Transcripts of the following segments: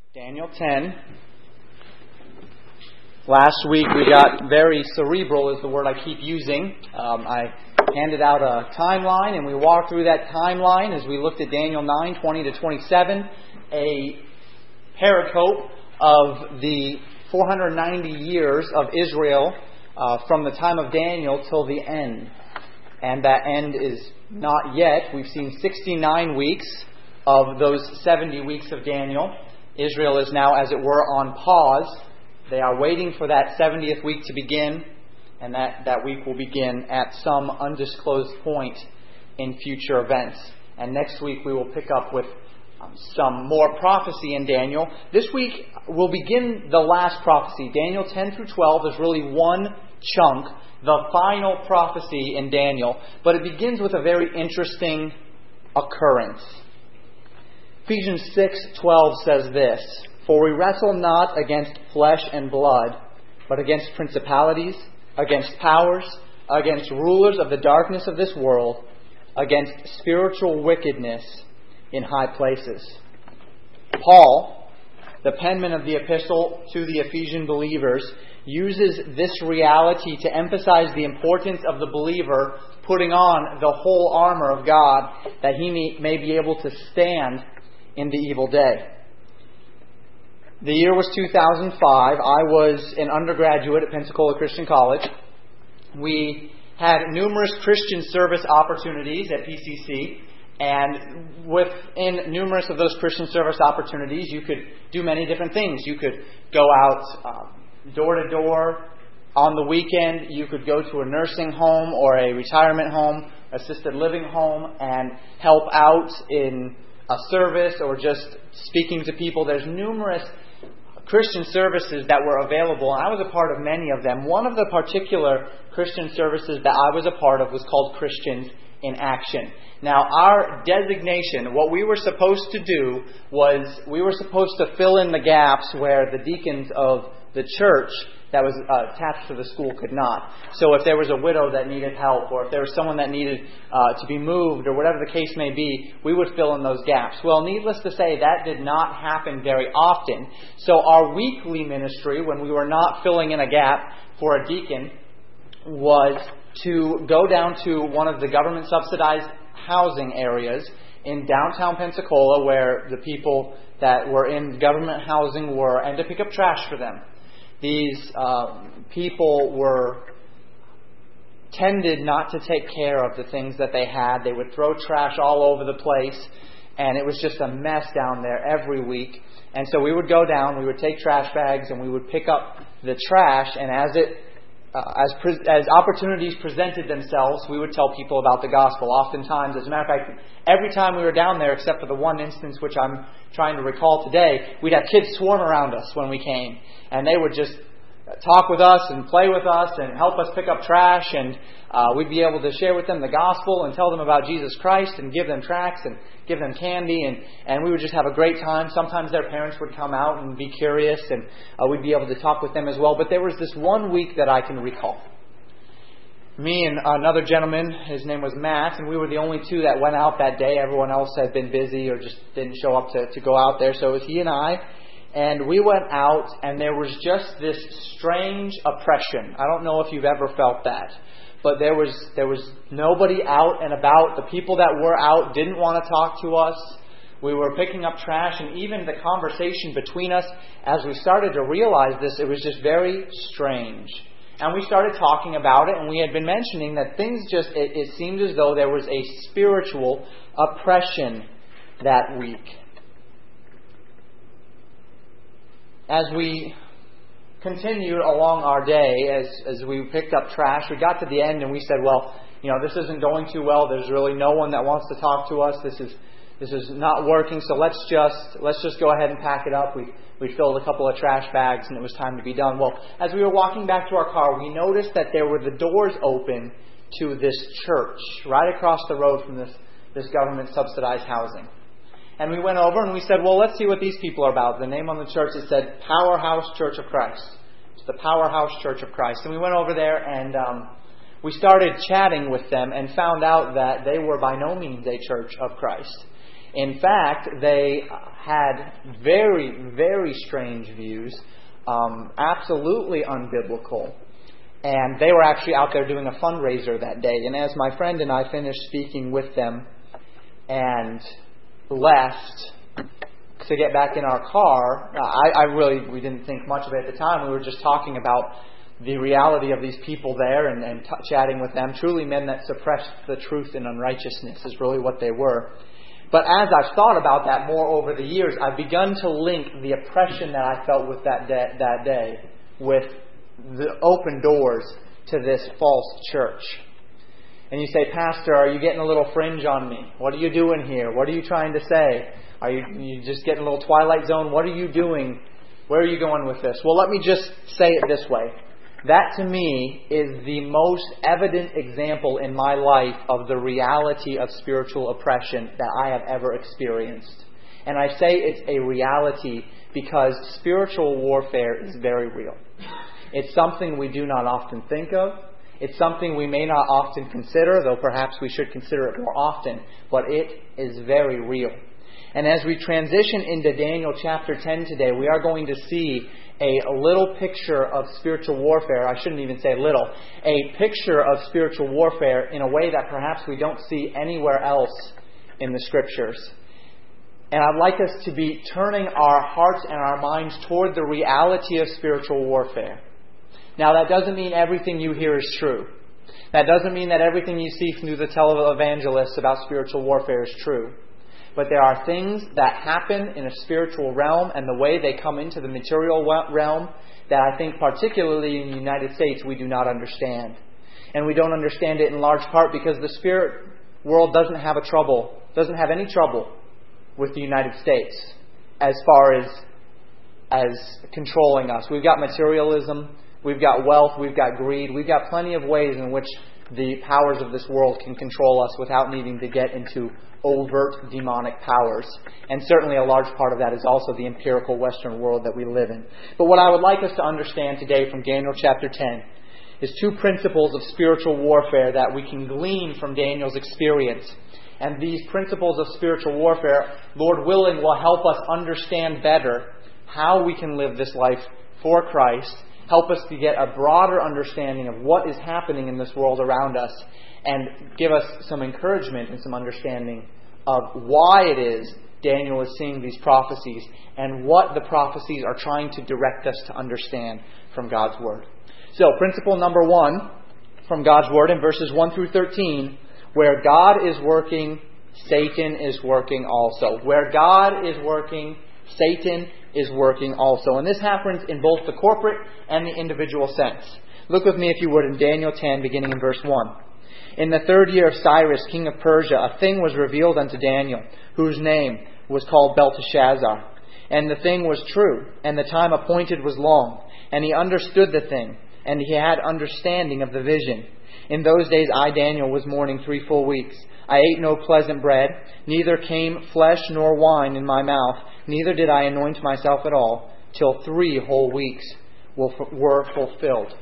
Daniel 10. Last week we got very cerebral is the word I keep using. I handed out a timeline and we walked through that timeline as we looked at Daniel 9, 20 to 27, a pericope of the 490 years of Israel from the time of Daniel till the end. And that end is not yet. We've seen 69 weeks of those 70 weeks of Daniel. Israel is now, as it were, on pause. They are waiting for that 70th week to begin, and that week will begin at some undisclosed point in future events. And next week we will pick up with some more prophecy in Daniel. This week we'll begin the last prophecy. Daniel 10 through 12 is really one chunk, the final prophecy in Daniel, but it begins with a very interesting occurrence. Ephesians 6:12 says this, "For we wrestle not against flesh and blood, but against principalities, against powers, against rulers of the darkness of this world, against spiritual wickedness in high places." Paul, the penman of the epistle to the Ephesian believers, uses this reality to emphasize the importance of the believer putting on the whole armor of God that he may be able to stand in the evil day. The year was 2005. I was an undergraduate at Pensacola Christian College. We had numerous Christian service opportunities at PCC, and within numerous of those Christian service opportunities, you could do many different things. You could go out door to door on the weekend. You could go to a nursing home or a retirement home, assisted living home, and help out in a service or just speaking to people. There's numerous Christian services that were available, and I was a part of many of them. One of the particular Christian services that I was a part of was called Christians in Action. Now, our designation, what we were supposed to do was we were supposed to fill in the gaps where the deacons of the church that was attached to the school could not. So if there was a widow that needed help, or if there was someone that needed to be moved, or whatever the case may be, we would fill in those gaps. Well, needless to say, that did not happen very often. So our weekly ministry, when we were not filling in a gap for a deacon, was to go down to one of the government-subsidized housing areas in downtown Pensacola, where the people that were in government housing were, and to pick up trash for them. These people tended not to take care of the things that they had. They would throw trash all over the place, and it was just a mess down there every week. And so we would go down, we would take trash bags, and we would pick up the trash, and as opportunities presented themselves, we would tell people about the gospel. Oftentimes, as a matter of fact, every time we were down there, except for the one instance which I'm trying to recall today, we'd have kids swarm around us when we came. And they would just talk with us and play with us and help us pick up trash. And we'd be able to share with them the gospel and tell them about Jesus Christ and give them tracts and give them candy. And we would just have a great time. Sometimes their parents would come out and be curious, and we'd be able to talk with them as well. But there was this one week that I can recall. Me and another gentleman, his name was Matt, and we were the only two that went out that day. Everyone else had been busy or just didn't show up to go out there. So it was he and I. And we went out, and there was just this strange oppression. I don't know if you've ever felt that. But there was nobody out and about. The people that were out didn't want to talk to us. We were picking up trash, and even the conversation between us, as we started to realize this, it was just very strange. And we started talking about it, and we had been mentioning that things it seemed as though there was a spiritual oppression that week. As we continued along our day, as we picked up trash, we got to the end and we said, well, this isn't going too well. There's really no one that wants to talk to us. This is not working. So let's just go ahead and pack it up. We filled a couple of trash bags and it was time to be done. Well, as we were walking back to our car, we noticed that there were the doors open to this church right across the road from this government subsidized housing. And we went over and we said, well, let's see what these people are about. The name on the church, it said Powerhouse Church of Christ. It's the Powerhouse Church of Christ. And we went over there and we started chatting with them and found out that they were by no means a church of Christ. In fact, they had very, very strange views, absolutely unbiblical. And they were actually out there doing a fundraiser that day. And as my friend and I finished speaking with them and left to get back in our car, we didn't think much of it at the time. We were just talking about the reality of these people there and chatting with them. Truly men that suppressed the truth in unrighteousness is really what they were. But as I've thought about that more over the years, I've begun to link the oppression that I felt with that day with the open doors to this false church. And you say, Pastor, are you getting a little fringe on me? What are you doing here? What are you trying to say? Are you just getting a little Twilight Zone? What are you doing? Where are you going with this? Well, let me just say it this way. That to me is the most evident example in my life of the reality of spiritual oppression that I have ever experienced. And I say it's a reality because spiritual warfare is very real. It's something we do not often think of. It's something we may not often consider, though perhaps we should consider it more often. But it is very real. And as we transition into Daniel chapter 10 today, we are going to see a little picture of spiritual warfare. I shouldn't even say little. A picture of spiritual warfare in a way that perhaps we don't see anywhere else in the Scriptures. And I'd like us to be turning our hearts and our minds toward the reality of spiritual warfare. Now, that doesn't mean everything you hear is true. That doesn't mean that everything you see through the televangelists about spiritual warfare is true. But there are things that happen in a spiritual realm and the way they come into the material realm that I think particularly in the United States we do not understand. And we don't understand it in large part because the spirit world doesn't have any trouble with the United States as far as controlling us. We've got materialism, we've got wealth, we've got greed, we've got plenty of ways in which the powers of this world can control us without needing to get into overt demonic powers. And certainly a large part of that is also the empirical Western world that we live in. But what I would like us to understand today from Daniel chapter 10 is two principles of spiritual warfare that we can glean from Daniel's experience. And these principles of spiritual warfare, Lord willing, will help us understand better how we can live this life for Christ, help us to get a broader understanding of what is happening in this world around us, and give us some encouragement and some understanding of why it is Daniel is seeing these prophecies and what the prophecies are trying to direct us to understand from God's Word. So, principle number 1 from God's Word in verses 1 through 13, where God is working, Satan is working also. Where God is working, Satan is working also. And this happens in both the corporate and the individual sense. Look with me, if you would, in Daniel 10, beginning in verse 1. In the 3rd year of Cyrus, king of Persia, a thing was revealed unto Daniel, whose name was called Belteshazzar. And the thing was true, and the time appointed was long. And he understood the thing, and he had understanding of the vision. In those days I, Daniel, was mourning 3 full weeks. I ate no pleasant bread, neither came flesh nor wine in my mouth, neither did I anoint myself at all, till 3 whole weeks were fulfilled.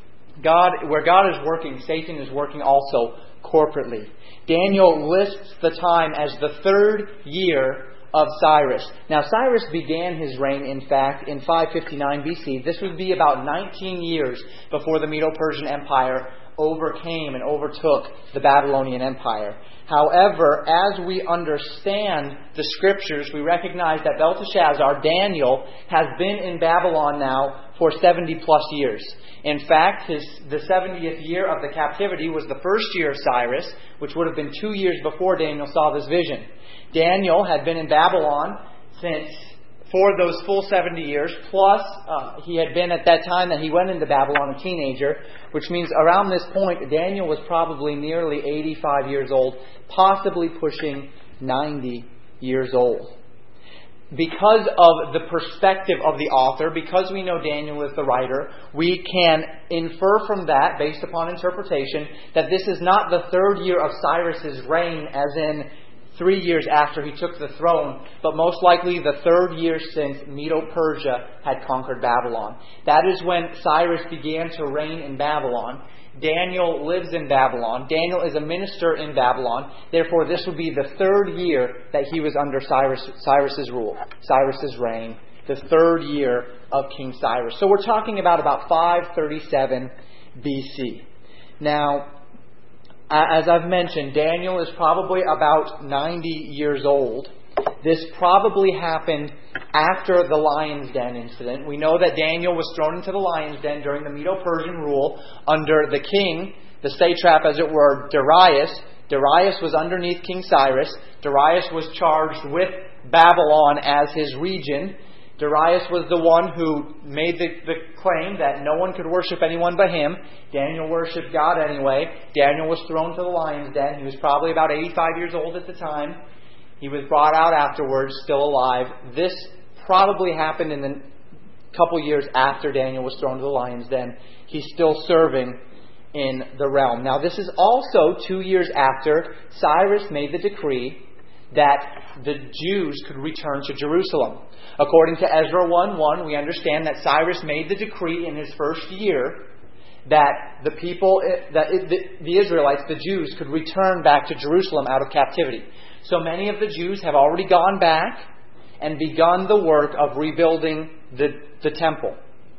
Where God is working, Satan is working also corporately. Daniel lists the time as the 3rd year of Cyrus. Now, Cyrus began his reign, in fact, in 559 BC. This would be about 19 years before the Medo-Persian Empire overcame and overtook the Babylonian Empire. However, as we understand the Scriptures, we recognize that Belteshazzar, Daniel, has been in Babylon now for 70 plus years. In fact, the 70th year of the captivity was the 1st year of Cyrus, which would have been 2 years before Daniel saw this vision. Daniel had been in Babylon for those full 70 years, plus he had been at that time that he went into Babylon a teenager, which means around this point Daniel was probably nearly 85 years old, possibly pushing 90 years old. Because of the perspective of the author, because we know Daniel is the writer, we can infer from that, based upon interpretation, that this is not the 3rd year of Cyrus's reign, as in 3 years after he took the throne, but most likely the 3rd year since Medo-Persia had conquered Babylon. That is when Cyrus began to reign in Babylon. Daniel lives in Babylon. Daniel is a minister in Babylon. Therefore, this would be the 3rd year that he was under Cyrus's rule, Cyrus's reign, the 3rd year of King Cyrus. So we're talking about 537 BC. Now, as I've mentioned, Daniel is probably about 90 years old. This probably happened after the lion's den incident. We know that Daniel was thrown into the lion's den during the Medo-Persian rule under the king, the satrap as it were, Darius. Darius was underneath King Cyrus. Darius was charged with Babylon as his region. Darius was the one who made the claim that no one could worship anyone but him. Daniel worshipped God anyway. Daniel was thrown to the lion's den. He was probably about 85 years old at the time. He was brought out afterwards, still alive. This probably happened in the couple years after Daniel was thrown to the lion's den. He's still serving in the realm. Now, this is also 2 years after Cyrus made the decree that the Jews could return to Jerusalem. According to Ezra 1:1, we understand that Cyrus made the decree in his first year that the people, the Israelites, the Jews, could return back to Jerusalem out of captivity. So many of the Jews have already gone back and begun the work of rebuilding the temple.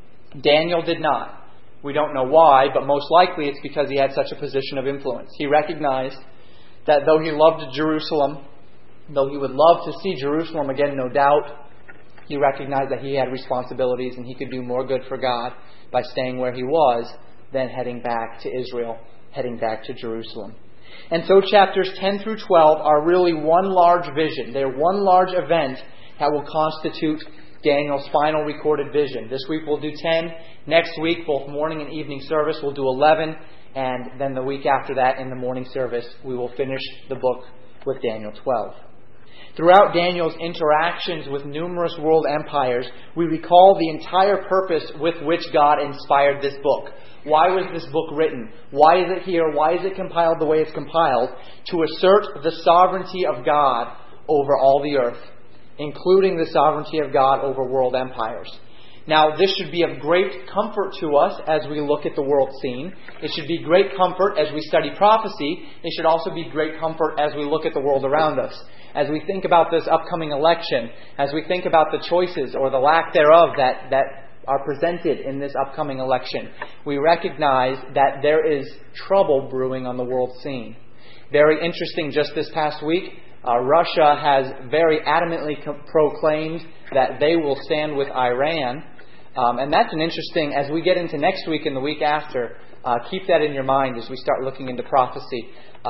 Daniel did not. We don't know why, but most likely it's because he had such a position of influence. He recognized that though he loved Jerusalem, though he would love to see Jerusalem again, no doubt, he recognized that he had responsibilities and he could do more good for God by staying where he was than heading back to Israel, heading back to Jerusalem. And so chapters 10 through 12 are really one large vision. They're one large event that will constitute Daniel's final recorded vision. This week we'll do 10. Next week, both morning and evening service, we'll do 11. And then the week after that, in the morning service, we will finish the book with Daniel 12. Throughout Daniel's interactions with numerous world empires, we recall the entire purpose with which God inspired this book. Why was this book written? Why is it here? Why is it compiled the way it's compiled? To assert the sovereignty of God over all the earth, including the sovereignty of God over world empires. Now, this should be of great comfort to us as we look at the world scene. It should be great comfort as we study prophecy. It should also be great comfort as we look at the world around us. As we think about this upcoming election, as we think about the choices or the lack thereof that are presented in this upcoming election, we recognize that there is trouble brewing on the world scene. Very interesting, just this past week, Russia has very adamantly proclaimed that they will stand with Iran. And that's an interesting, as we get into next week and the week after, keep that in your mind as we start looking into prophecy,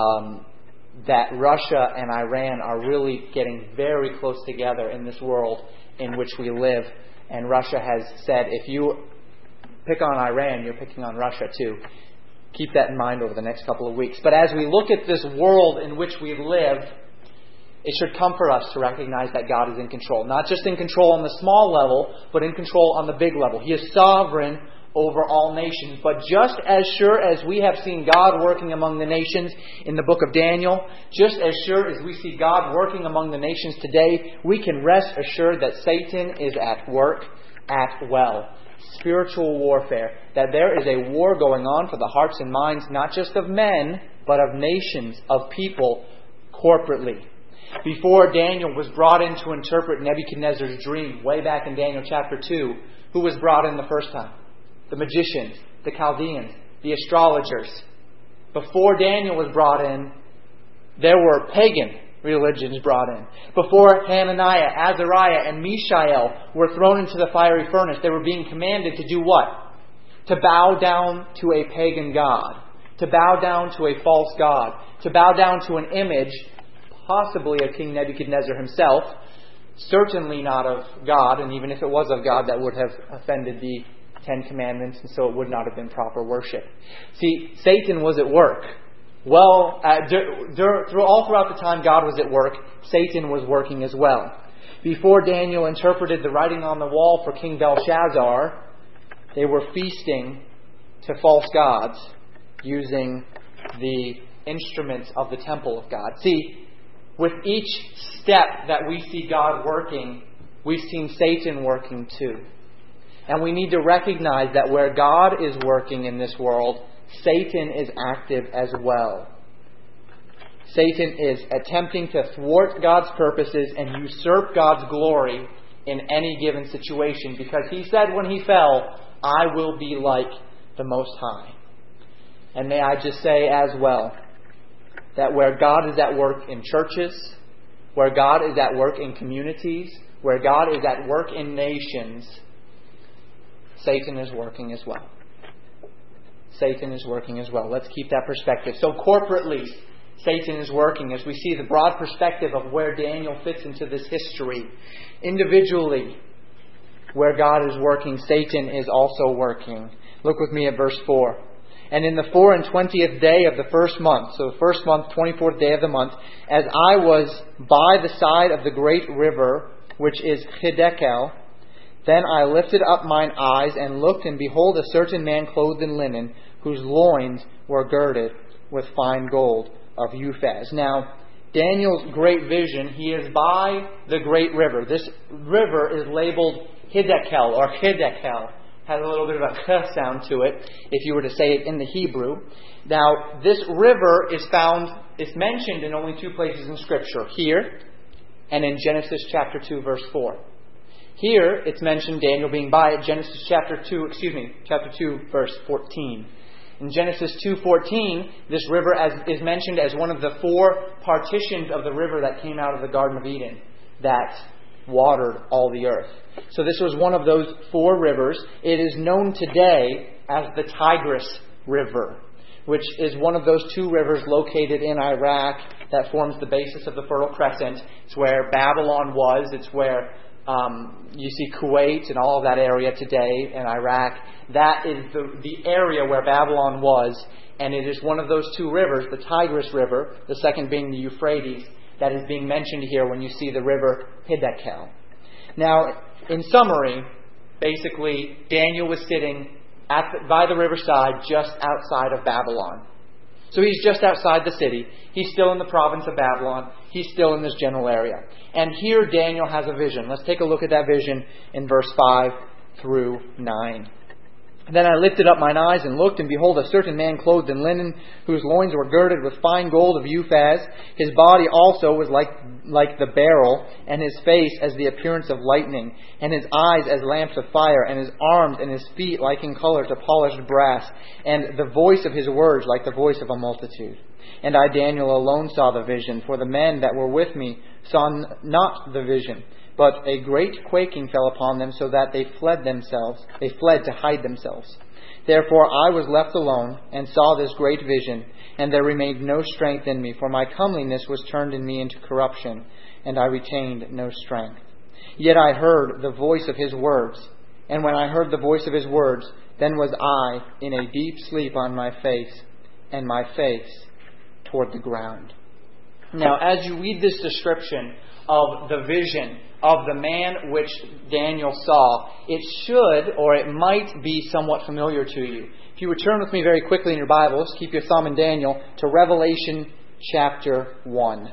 that Russia and Iran are really getting very close together in this world in which we live. And Russia has said, if you pick on Iran, you're picking on Russia too. Keep that in mind over the next couple of weeks. But as we look at this world in which we live, it should comfort us to recognize that God is in control. Not just in control on the small level, but in control on the big level. He is sovereign over all nations. But just as sure as we have seen God working among the nations in the book of Daniel, just as sure as we see God working among the nations today, we can rest assured that Satan is at work at will. Spiritual warfare. That there is a war going on for the hearts and minds, not just of men, but of nations, of people, corporately. Before Daniel was brought in to interpret Nebuchadnezzar's dream, way back in Daniel chapter 2, who was brought in the first time? The magicians, the Chaldeans, the astrologers. Before Daniel was brought in, there were pagan religions brought in. Before Hananiah, Azariah, and Mishael were thrown into the fiery furnace, they were being commanded to do what? To bow down to a pagan god. To bow down to a false god. To bow down to an image, possibly of King Nebuchadnezzar himself, certainly not of God, and even if it was of God, that would have offended the Ten Commandments, and so it would not have been proper worship. See, Satan was at work. Well, all throughout the time God was at work, Satan was working as well. Before Daniel interpreted the writing on the wall for King Belshazzar, they were feasting to false gods using the instruments of the temple of God. See, with each step that we see God working, we've seen Satan working too. And we need to recognize that where God is working in this world, Satan is active as well. Satan is attempting to thwart God's purposes and usurp God's glory in any given situation, because he said when he fell, I will be like the Most High. And may I just say as well, that where God is at work in churches, where God is at work in communities, where God is at work in nations, Satan is working as well. Satan is working as well. Let's keep that perspective. So corporately, Satan is working as we see the broad perspective of where Daniel fits into this history. Individually, where God is working, Satan is also working. Look with me at verse 4. And in the 24th day of the first month, so the first month, 24th day of the month, as I was by the side of the great river, which is Hiddekel, then I lifted up mine eyes and looked, and behold, a certain man clothed in linen, whose loins were girded with fine gold of Uphaz. Now, Daniel's great vision, he is by the great river. This river is labeled Hiddekel or Hiddekel. Has a little bit of a k sound to it, if you were to say it in the Hebrew. Now, this river it's mentioned in only two places in Scripture. Here, and in Genesis chapter 2, verse 4. Here, it's mentioned Daniel being by it, chapter 2, verse 14. In Genesis 2:14, this river is mentioned as one of the four partitions of the river that came out of the Garden of Eden that watered all the earth. So this was one of those four rivers. It is known today as the Tigris River, which is one of those two rivers located in Iraq that forms the basis of the Fertile Crescent. It's where Babylon was. It's where you see Kuwait and all of that area today in Iraq. That is the area where Babylon was, and it is one of those two rivers, the Tigris River, the second being the Euphrates, that is being mentioned here when you see the river Hiddekel. Now, in summary, basically, Daniel was sitting by the riverside just outside of Babylon. So he's just outside the city. He's still in the province of Babylon. He's still in this general area. And here Daniel has a vision. Let's take a look at that vision in verse 5 through 9. Then I lifted up mine eyes and looked, and behold, a certain man clothed in linen, whose loins were girded with fine gold of Uphaz. His body also was like the beryl, and his face as the appearance of lightning, and his eyes as lamps of fire, and his arms and his feet like in color to polished brass, and the voice of his words like the voice of a multitude. And I, Daniel, alone saw the vision, for the men that were with me saw not the vision. But a great quaking fell upon them, so that they fled to hide themselves. Therefore I was left alone, and saw this great vision, and there remained no strength in me, for my comeliness was turned in me into corruption, and I retained no strength. Yet I heard the voice of his words, and when I heard the voice of his words, then was I in a deep sleep on my face, and my face toward the ground. Now, as you read this description of the vision of the man which Daniel saw, it should, or it might be somewhat familiar to you. If you would turn with me very quickly in your Bibles, keep your thumb in Daniel, to Revelation chapter 1.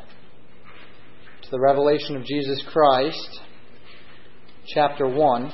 To the revelation of Jesus Christ, chapter 1.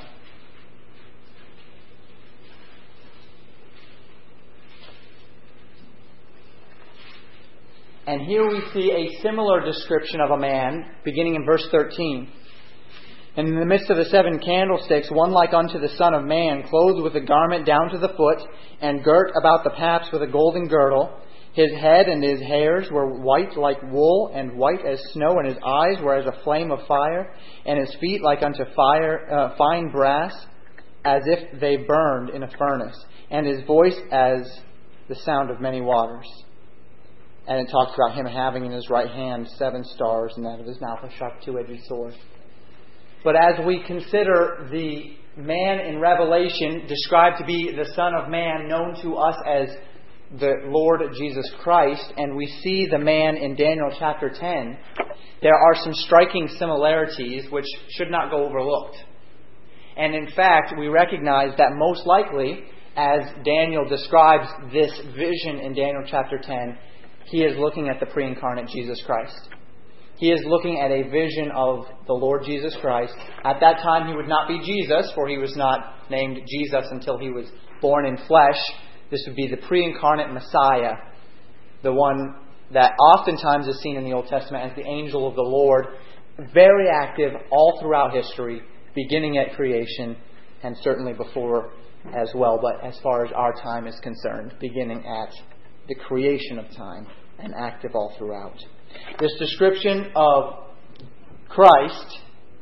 And here we see a similar description of a man, beginning in verse 13. And in the midst of the 7 candlesticks, one like unto the Son of Man, clothed with a garment down to the foot, and girt about the paps with a golden girdle. His head and his hairs were white like wool, and white as snow, and his eyes were as a flame of fire, and his feet like unto fine brass, as if they burned in a furnace, and his voice as the sound of many waters. And it talks about him having in his right hand 7 stars, and out of his mouth a sharp 2-edged sword. But as we consider the man in Revelation described to be the Son of Man, known to us as the Lord Jesus Christ, and we see the man in Daniel chapter 10, there are some striking similarities which should not go overlooked. And in fact, we recognize that most likely, as Daniel describes this vision in Daniel chapter 10, he is looking at the pre-incarnate Jesus Christ. He is looking at a vision of the Lord Jesus Christ. At that time, He would not be Jesus, for He was not named Jesus until He was born in flesh. This would be the pre-incarnate Messiah, the one that oftentimes is seen in the Old Testament as the angel of the Lord, very active all throughout history, beginning at creation and certainly before as well, but as far as our time is concerned, beginning at the creation of time and active all throughout. This description of Christ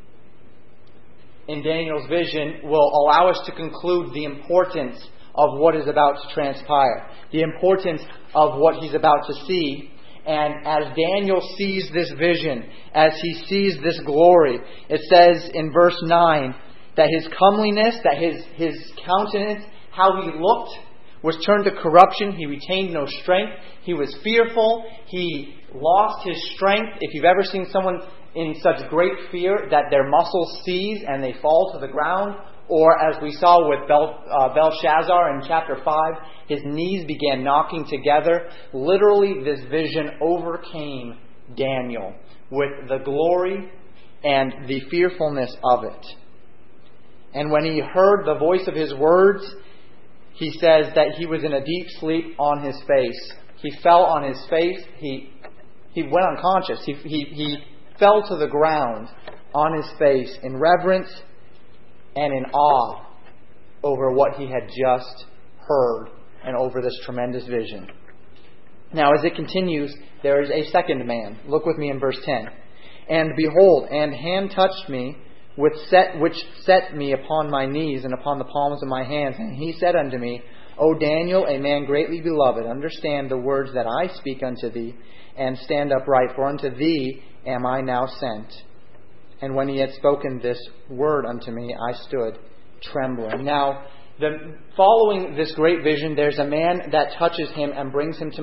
in Daniel's vision will allow us to conclude the importance of what is about to transpire, the importance of what he's about to see. And as Daniel sees this vision, as he sees this glory, it says in verse 9 that his comeliness, that his countenance, how he looked, was turned to corruption. He retained no strength. He was fearful. He lost his strength. If you've ever seen someone in such great fear that their muscles seize and they fall to the ground, or as we saw with Belshazzar in chapter 5, his knees began knocking together. Literally, this vision overcame Daniel with the glory and the fearfulness of it. And when he heard the voice of his words, he says that he was in a deep sleep on his face. He fell on his face. He went unconscious. He fell to the ground on his face in reverence and in awe over what he had just heard and over this tremendous vision. Now, as it continues, there is a second man. Look with me in verse 10. And behold, an hand touched me, which set me upon my knees and upon the palms of my hands. And he said unto me, O Daniel, a man greatly beloved, understand the words that I speak unto thee, and stand upright, for unto thee am I now sent. And when he had spoken this word unto me, I stood trembling. Now, following this great vision, there's a man that touches him and brings him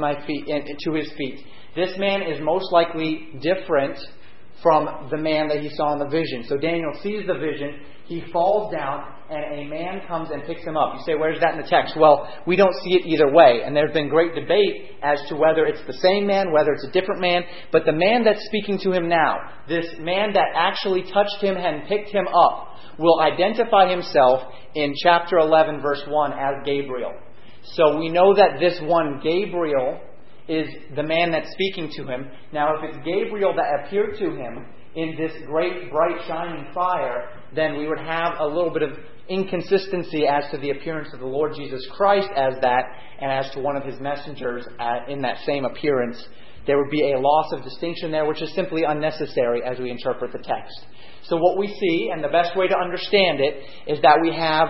to his feet. This man is most likely different from the man that he saw in the vision. So Daniel sees the vision, he falls down, and a man comes and picks him up. You say, where's that in the text? Well, we don't see it either way. And there's been great debate as to whether it's the same man, whether it's a different man. But the man that's speaking to him now, this man that actually touched him and picked him up, will identify himself in chapter 11, verse 1 as Gabriel. So we know that this one, Gabriel, is the man that's speaking to him. Now, if it's Gabriel that appeared to him in this great, bright, shining fire, then we would have a little bit of inconsistency as to the appearance of the Lord Jesus Christ as that, and as to one of his messengers in that same appearance. There would be a loss of distinction there, which is simply unnecessary as we interpret the text. So what we see, and the best way to understand it, is that we have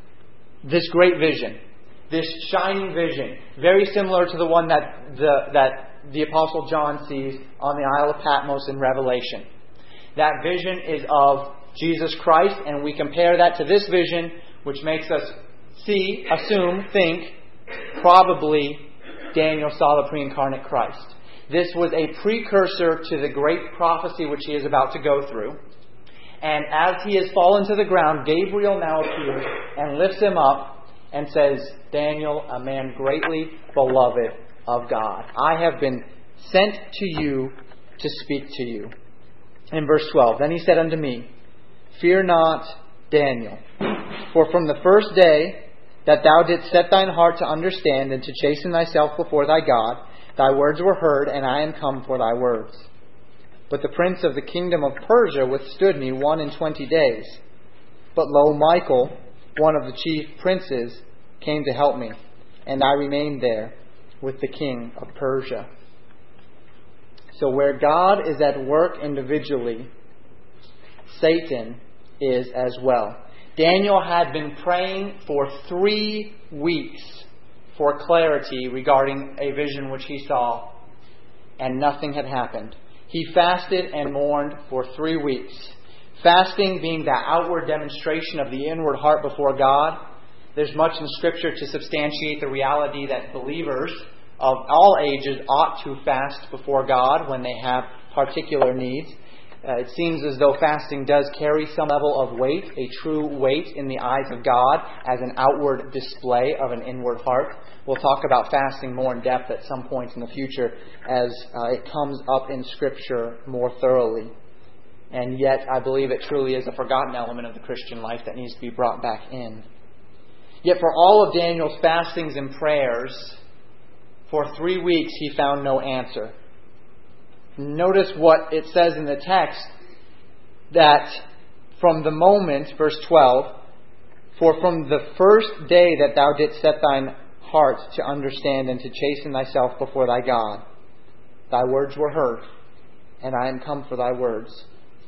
this great vision, this shining vision, very similar to the one that the Apostle John sees on the Isle of Patmos in Revelation. That vision is of Jesus Christ, and we compare that to this vision, which makes us see, assume, think, probably Daniel saw the pre-incarnate Christ. This was a precursor to the great prophecy which he is about to go through. And as he has fallen to the ground, Gabriel now appears and lifts him up and says, Daniel, a man greatly beloved of God, I have been sent to you to speak to you. In verse 12, then he said unto me, Fear not, Daniel, for from the first day that thou didst set thine heart to understand and to chasten thyself before thy God, thy words were heard, and I am come for thy words. But the prince of the kingdom of Persia withstood me 21 days. But lo, Michael, one of the chief princes, came to help me, and I remained there with the king of Persia. So where God is at work individually, Satan is as well. Daniel had been praying for 3 weeks for clarity regarding a vision which he saw, and nothing had happened. He fasted and mourned for 3 weeks. Fasting being that outward demonstration of the inward heart before God. There's much in Scripture to substantiate the reality that believers of all ages ought to fast before God when they have particular needs. It seems as though fasting does carry some level of weight, a true weight in the eyes of God as an outward display of an inward heart. We'll talk about fasting more in depth at some point in the future as it comes up in Scripture more thoroughly. And yet, I believe it truly is a forgotten element of the Christian life that needs to be brought back in. Yet for all of Daniel's fastings and prayers, for 3 weeks he found no answer. Notice what it says in the text, that from the moment, verse 12, for from the first day that thou didst set thine heart to understand and to chasten thyself before thy God, thy words were heard, and I am come for thy words.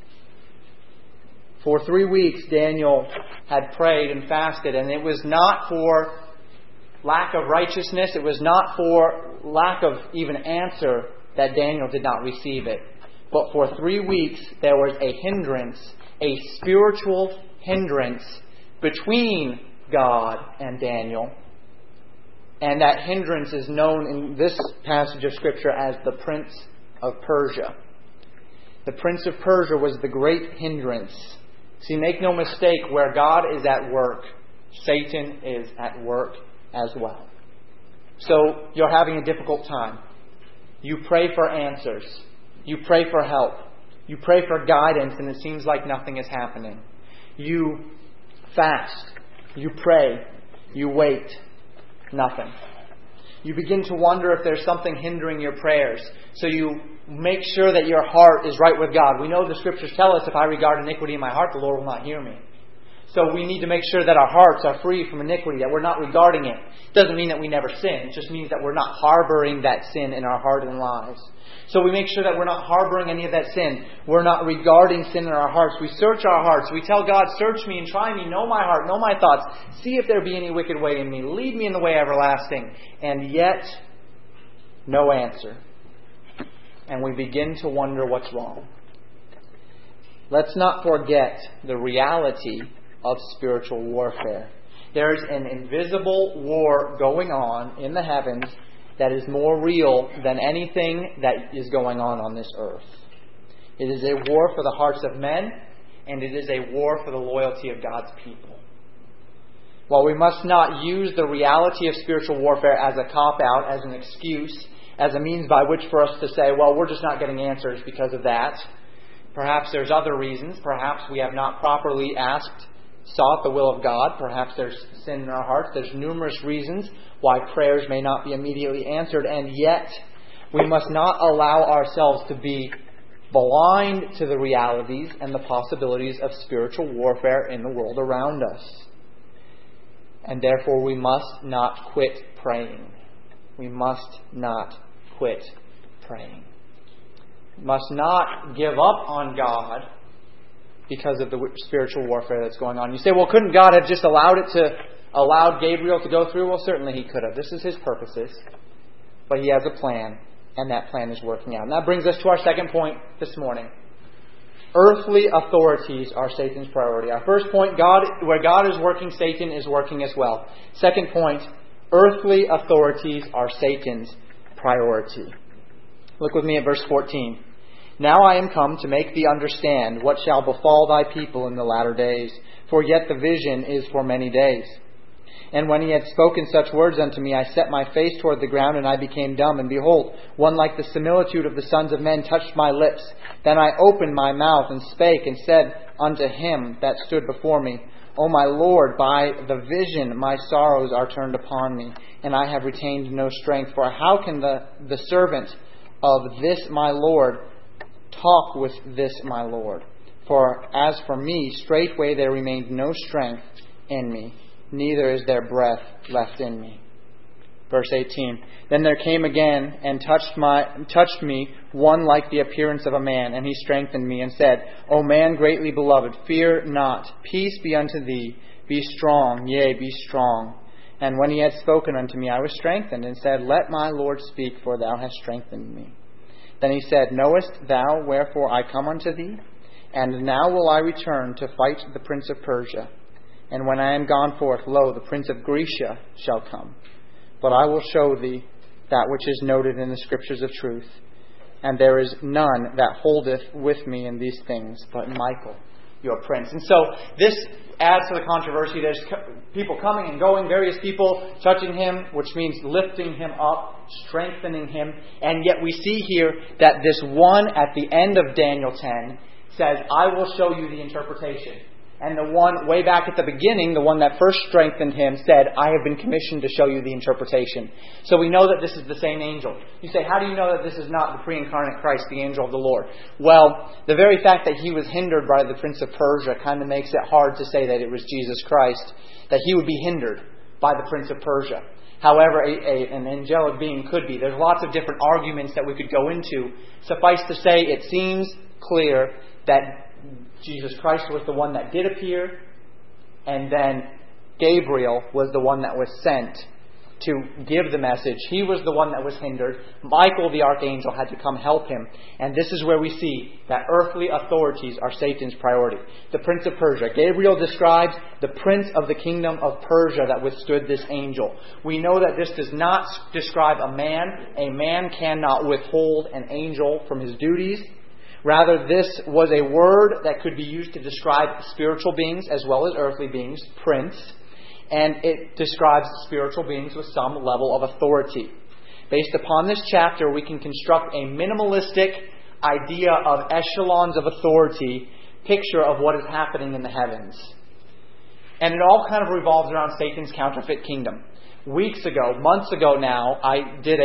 For 3 weeks Daniel had prayed and fasted, and it was not for lack of righteousness, it was not for lack of even answer that Daniel did not receive it. But for 3 weeks there was a hindrance, a spiritual hindrance between God and Daniel. And that hindrance is known in this passage of Scripture as the Prince of Persia. The Prince of Persia was the great hindrance. See, make no mistake, where God is at work, Satan is at work as well. So you're having a difficult time. You pray for answers. You pray for help. You pray for guidance, and it seems like nothing is happening. You fast. You pray. You wait. Nothing. You begin to wonder if there's something hindering your prayers. So you make sure that your heart is right with God. We know the Scriptures tell us, if I regard iniquity in my heart, the Lord will not hear me. So we need to make sure that our hearts are free from iniquity, that we're not regarding it. It doesn't mean that we never sin. It just means that we're not harboring that sin in our heart and lives. So we make sure that we're not harboring any of that sin. We're not regarding sin in our hearts. We search our hearts. We tell God, search me and try me. Know my heart. Know my thoughts. See if there be any wicked way in me. Lead me in the way everlasting. And yet, no answer. And we begin to wonder what's wrong. Let's not forget the reality of spiritual warfare. There's an invisible war going on in the heavens that is more real than anything that is going on this earth. It is a war for the hearts of men, and it is a war for the loyalty of God's people. While we must not use the reality of spiritual warfare as a cop-out, as an excuse, as a means by which for us to say, well, we're just not getting answers because of that. Perhaps there's other reasons. Perhaps we have not properly sought the will of God. Perhaps there's sin in our hearts. There's numerous reasons why prayers may not be immediately answered. And yet, we must not allow ourselves to be blind to the realities and the possibilities of spiritual warfare in the world around us. And therefore, we must not quit praying. We must not quit praying. We must not give up on God because of the spiritual warfare that's going on. You say, well, couldn't God have just allowed Gabriel to go through? Well, certainly He could have. This is His purposes. But He has a plan, and that plan is working out. And that brings us to our second point this morning. Earthly authorities are Satan's priority. Our first point, where God is working, Satan is working as well. Second point, earthly authorities are Satan's priority. Look with me at verse 14. Now I am come to make thee understand what shall befall thy people in the latter days, for yet the vision is for many days. And when he had spoken such words unto me, I set my face toward the ground, and I became dumb. And behold, one like the similitude of the sons of men touched my lips. Then I opened my mouth and spake, and said unto him that stood before me, O my Lord, by the vision my sorrows are turned upon me, and I have retained no strength. For how can the servant of this my Lord talk with this my Lord? For as for me, straightway there remained no strength in me, neither is there breath left in me. Verse 18. Then there came again and touched me one like the appearance of a man, and he strengthened me and said, O man greatly beloved, fear not. Peace be unto thee. Be strong, yea, be strong. And when he had spoken unto me, I was strengthened, and said, Let my Lord speak, for thou hast strengthened me. Then he said, Knowest thou wherefore I come unto thee? And now will I return to fight the prince of Persia. And when I am gone forth, lo, the prince of Grecia shall come. But I will show thee that which is noted in the Scriptures of truth. and there is none that holdeth with me in these things, but Michael, your prince. And so this adds to the controversy. There's people coming and going, various people touching him, which means lifting him up, strengthening him. And yet we see here that this one at the end of Daniel 10 says, I will show you the interpretation. And the one way back at the beginning, the one that first strengthened him, said, I have been commissioned to show you the interpretation. So we know that this is the same angel. You say, how do you know that this is not the pre-incarnate Christ, the angel of the Lord? Well, the very fact that he was hindered by the prince of Persia kind of makes it hard to say that it was Jesus Christ, that he would be hindered by the prince of Persia. However, an angelic being could be. There's lots of different arguments that we could go into. Suffice to say, it seems clear that Jesus Christ was the one that did appear, and then Gabriel was the one that was sent to give the message. He was the one that was hindered. Michael, the archangel, had to come help him. And this is where we see that earthly authorities are Satan's priority. The prince of Persia. Gabriel describes the prince of the kingdom of Persia that withstood this angel. We know that this does not describe a man. A man cannot withhold an angel from his duties. Rather, this was a word that could be used to describe spiritual beings as well as earthly beings, prince, and it describes spiritual beings with some level of authority. Based upon this chapter, we can construct a minimalistic idea of echelons of authority, picture of what is happening in the heavens. And it all kind of revolves around Satan's counterfeit kingdom. Weeks ago, months ago now, I did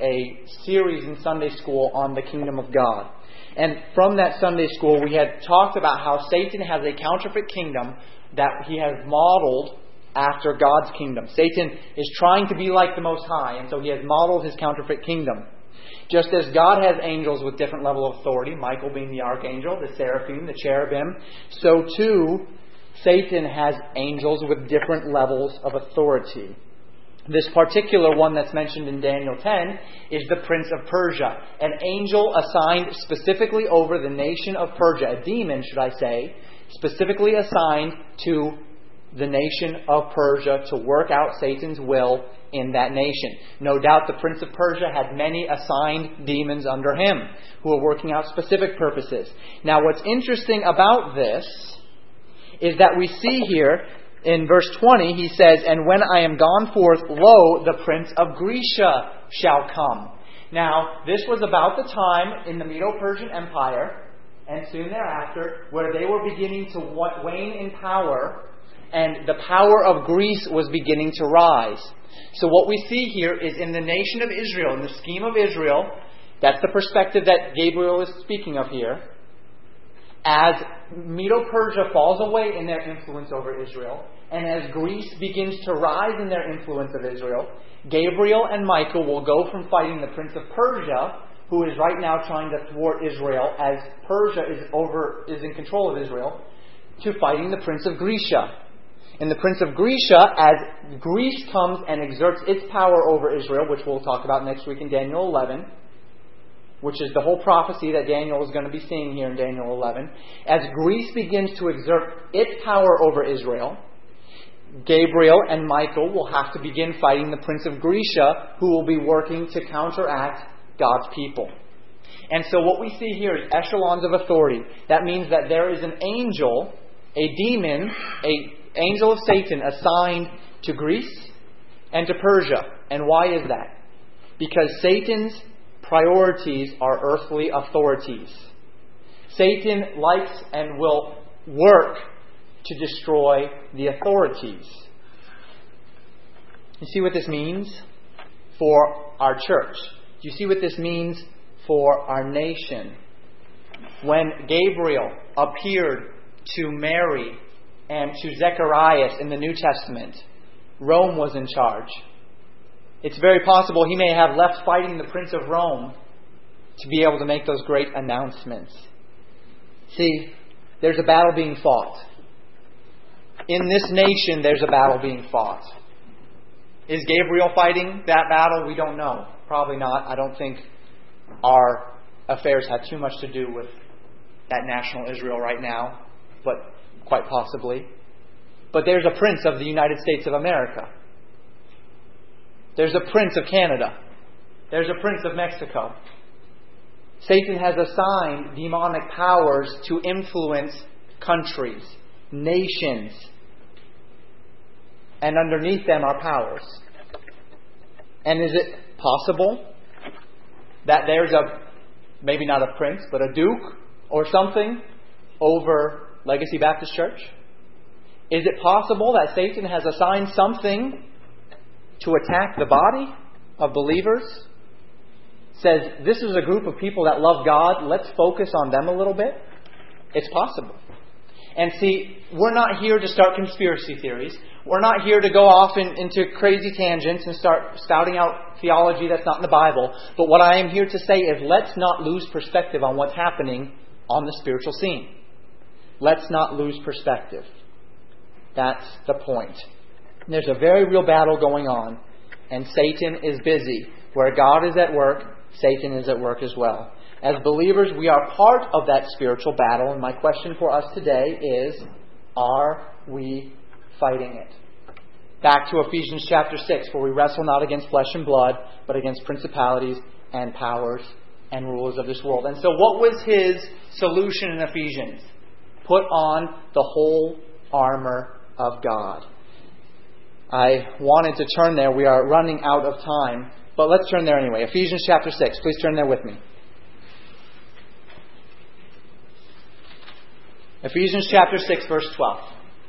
a series in Sunday school on the kingdom of God. And from that Sunday school, we had talked about how Satan has a counterfeit kingdom that he has modeled after God's kingdom. Satan is trying to be like the Most High, and so he has modeled his counterfeit kingdom. Just as God has angels with different level of authority, Michael being the archangel, the seraphim, the cherubim, so too Satan has angels with different levels of authority. This particular one that's mentioned in Daniel 10 is the prince of Persia, an angel assigned specifically over the nation of Persia, a demon, should I say, specifically assigned to the nation of Persia to work out Satan's will in that nation. No doubt the prince of Persia had many assigned demons under him who were working out specific purposes. Now, what's interesting about this is that we see here in verse 20, he says, And when I am gone forth, lo, the prince of Grecia shall come. Now, this was about the time in the Medo-Persian Empire, and soon thereafter, where they were beginning to wane in power, and the power of Greece was beginning to rise. So what we see here is in the nation of Israel, in the scheme of Israel, that's the perspective that Gabriel is speaking of here, as Medo-Persia falls away in their influence over Israel, and as Greece begins to rise in their influence of Israel, Gabriel and Michael will go from fighting the prince of Persia, who is right now trying to thwart Israel, as Persia is in control of Israel, to fighting the prince of Grecia. And the prince of Grecia, as Greece comes and exerts its power over Israel, which we'll talk about next week in Daniel 11, which is the whole prophecy that Daniel is going to be seeing here in Daniel 11. As Greece begins to exert its power over Israel, Gabriel and Michael will have to begin fighting the prince of Grecia, who will be working to counteract God's people. And so what we see here is echelons of authority. That means that there is an angel, a demon, an angel of Satan assigned to Greece and to Persia. And why is that? Because Satan's priorities are earthly authorities. Satan likes and will work to destroy the authorities. You see what this means for our church? Do you see what this means for our nation? When Gabriel appeared to Mary and to Zacharias in the New Testament, Rome was in charge. It's very possible he may have left fighting the Prince of Rome to be able to make those great announcements. See, there's a battle being fought. In this nation, there's a battle being fought. Is Gabriel fighting that battle? We don't know. Probably not. I don't think our affairs have too much to do with that national Israel right now, but quite possibly. But there's a prince of the United States of America. There's a prince of Canada. There's a prince of Mexico. Satan has assigned demonic powers to influence countries, nations, and underneath them are powers. And is it possible that there's maybe not a prince, but a duke or something over Legacy Baptist Church? Is it possible that Satan has assigned something to attack the body of believers? Says, this is a group of people that love God, let's focus on them a little bit? It's possible. And see, we're not here to start conspiracy theories. We're not here to go off into crazy tangents and start spouting out theology that's not in the Bible. But what I am here to say is, let's not lose perspective on what's happening on the spiritual scene. Let's not lose perspective. That's the point. There's a very real battle going on, and Satan is busy. Where God is at work, Satan is at work as well. As believers, we are part of that spiritual battle, and my question for us today is, are we fighting it? Back to Ephesians chapter 6, where we wrestle not against flesh and blood, but against principalities and powers and rulers of this world. And so what was his solution in Ephesians? Put on the whole armor of God. I wanted to turn there. We are running out of time. But let's turn there anyway. Ephesians chapter 6. Please turn there with me. Ephesians chapter 6, verse 12.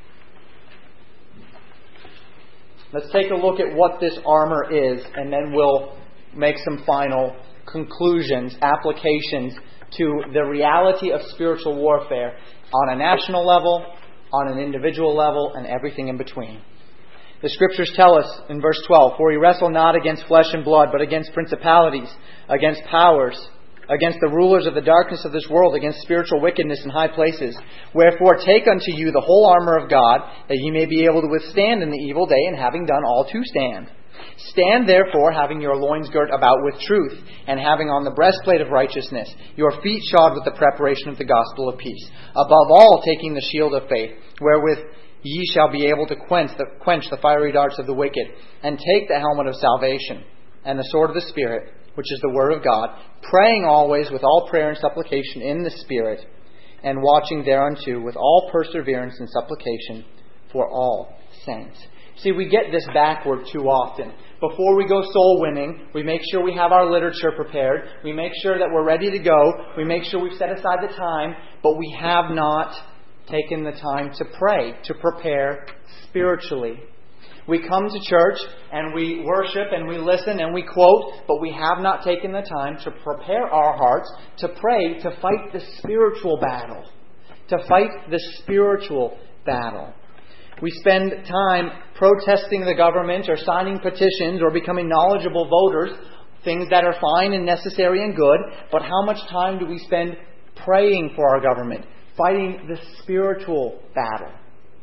Let's take a look at what this armor is, and then we'll make some final conclusions, applications to the reality of spiritual warfare on a national level, on an individual level, and everything in between. The Scriptures tell us in verse 12, for we wrestle not against flesh and blood, but against principalities, against powers, against the rulers of the darkness of this world, against spiritual wickedness in high places. Wherefore take unto you the whole armor of God, that ye may be able to withstand in the evil day, and having done all to stand. Stand therefore, having your loins girt about with truth, and having on the breastplate of righteousness, your feet shod with the preparation of the gospel of peace. Above all, taking the shield of faith, wherewith ye shall be able to quench the fiery darts of the wicked, and take the helmet of salvation, and the sword of the Spirit, which is the word of God, praying always with all prayer and supplication in the Spirit, and watching thereunto with all perseverance and supplication for all saints. See, we get this backward too often. Before we go soul winning, we make sure we have our literature prepared. We make sure that we're ready to go. We make sure we've set aside the time, but we have not taken the time to pray, to prepare spiritually. We come to church and we worship and we listen and we quote, but we have not taken the time to prepare our hearts to pray, to fight the spiritual battle. To fight the spiritual battle. We spend time protesting the government or signing petitions or becoming knowledgeable voters, things that are fine and necessary and good, but how much time do we spend praying for our government? Fighting the spiritual battle.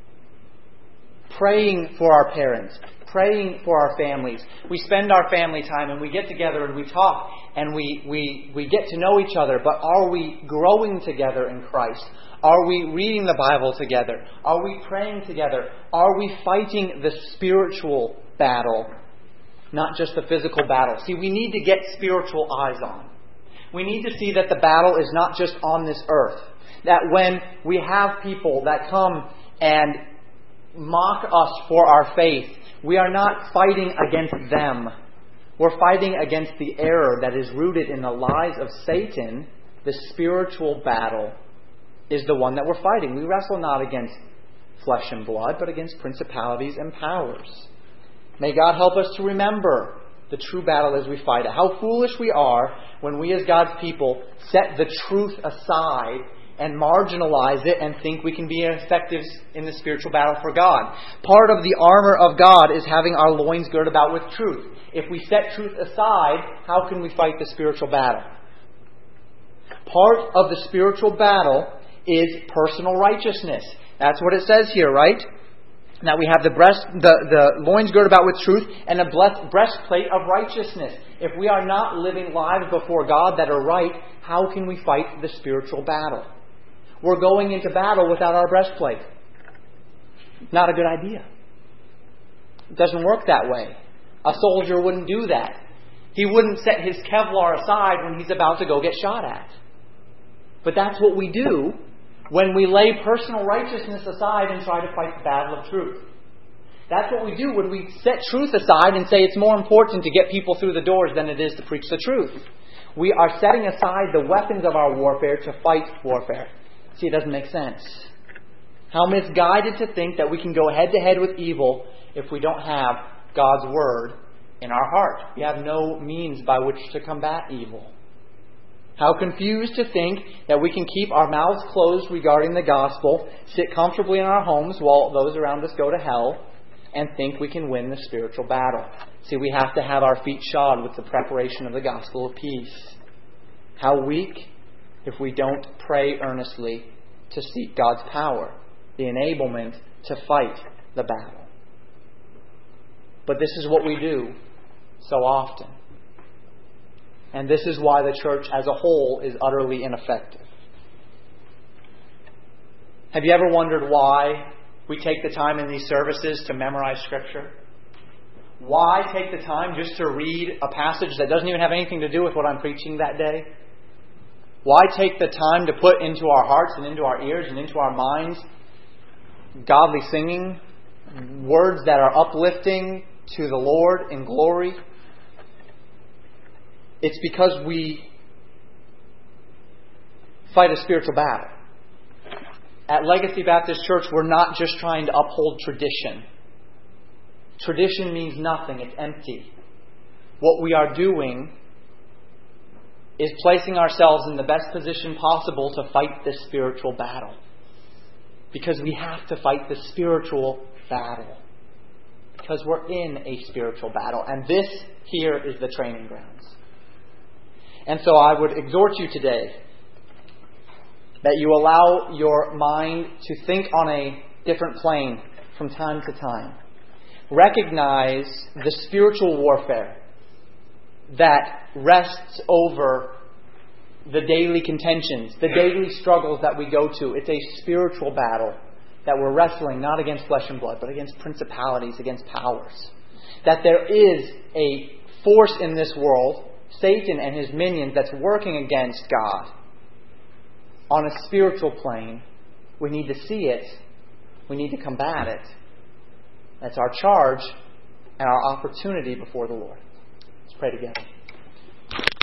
Praying for our parents. Praying for our families. We spend our family time and we get together and we talk and we get to know each other. But are we growing together in Christ? Are we reading the Bible together? Are we praying together? Are we fighting the spiritual battle? Not just the physical battle. See, we need to get spiritual eyes on. We need to see that the battle is not just on this earth. That when we have people that come and mock us for our faith, we are not fighting against them. We're fighting against the error that is rooted in the lies of Satan. The spiritual battle is the one that we're fighting. We wrestle not against flesh and blood, but against principalities and powers. May God help us to remember the true battle as we fight it. How foolish we are when we as God's people set the truth aside and marginalize it and think we can be effective in the spiritual battle for God. Part of the armor of God is having our loins girt about with truth. If we set truth aside, how can we fight the spiritual battle? Part of the spiritual battle is personal righteousness. That's what it says here, right? Now we have the loins girt about with truth and a breastplate of righteousness. If we are not living lives before God that are right, how can we fight the spiritual battle? We're going into battle without our breastplate. Not a good idea. It doesn't work that way. A soldier wouldn't do that. He wouldn't set his Kevlar aside when he's about to go get shot at. But that's what we do when we lay personal righteousness aside and try to fight the battle of truth. That's what we do when we set truth aside and say it's more important to get people through the doors than it is to preach the truth. We are setting aside the weapons of our warfare to fight warfare. See, it doesn't make sense. How misguided to think that we can go head-to-head with evil if we don't have God's Word in our heart. We have no means by which to combat evil. How confused to think that we can keep our mouths closed regarding the gospel, sit comfortably in our homes while those around us go to hell, and think we can win the spiritual battle. See, we have to have our feet shod with the preparation of the gospel of peace. How weak if we don't pray earnestly to seek God's power, the enablement to fight the battle. But this is what we do so often. And this is why the church as a whole is utterly ineffective. Have you ever wondered why we take the time in these services to memorize Scripture? Why take the time just to read a passage that doesn't even have anything to do with what I'm preaching that day? Why take the time to put into our hearts and into our ears and into our minds godly singing, words that are uplifting to the Lord in glory? It's because we fight a spiritual battle. At Legacy Baptist Church, we're not just trying to uphold tradition. Tradition means nothing. It's empty. What we are doing is placing ourselves in the best position possible to fight this spiritual battle. Because we have to fight the spiritual battle. Because we're in a spiritual battle. And this here is the training grounds. And so I would exhort you today that you allow your mind to think on a different plane from time to time. Recognize the spiritual warfare that rests over the daily contentions, the daily struggles that we go to. It's a spiritual battle that we're wrestling not against flesh and blood, but against principalities, against powers. That there is a force in this world, Satan and his minions, that's working against God. On a spiritual plane, we need to see it. We need to combat it. That's our charge and our opportunity before the Lord. Let's pray together.